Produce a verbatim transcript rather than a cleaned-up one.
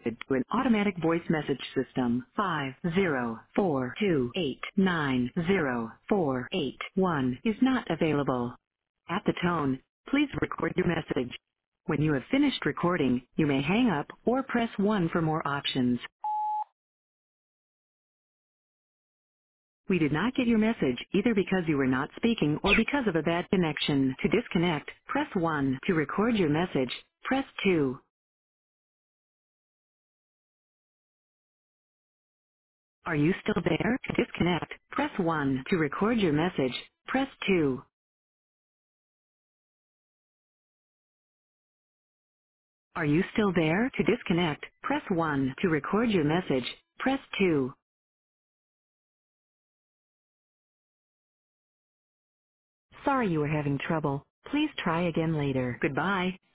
to an automatic voice message system. Five zero four two eight nine zero four eight one is not available. At the tone, please record your message. When you have finished recording, you may hang up or press one for more options. We did not get your message either because you were not speaking or because of a bad connection. To disconnect, press one. To record your message, press two. Are you still there? To disconnect, press one. To record your message, press two. Are you still there? To disconnect, press one. To record your message, press two. Sorry you were having trouble. Please try again later. Goodbye.